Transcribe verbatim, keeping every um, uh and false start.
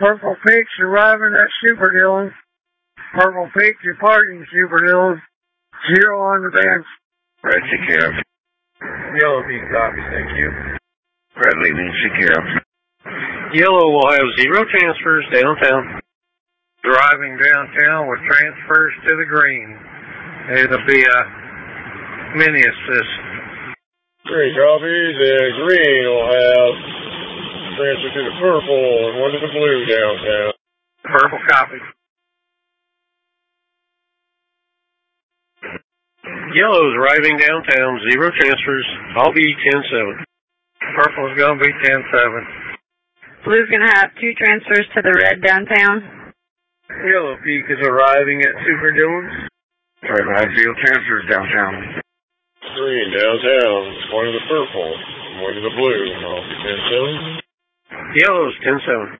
Purple Peaks arriving at Super Dillon. Purple Peaks departing Super Dillon. Zero on the band. Red Shakira. Yellow Peak copy, thank you. Red leaving Shakira. Yellow will have zero transfers downtown. Driving downtown with transfers to the green. It'll be a mini assist. Green copies, and green will have transfer to the purple and one to the blue downtown. Purple copy. Yellow's arriving downtown, zero transfers. I'll be ten seven. Purple's going to be ten seven. Blue's going to have two transfers to the red downtown. Yellow Peak is arriving at Super Dillon. Red have zero transfers downtown. Green downtown, one to the purple, one to the blue. I'll be ten seven. Yellow's ten seven.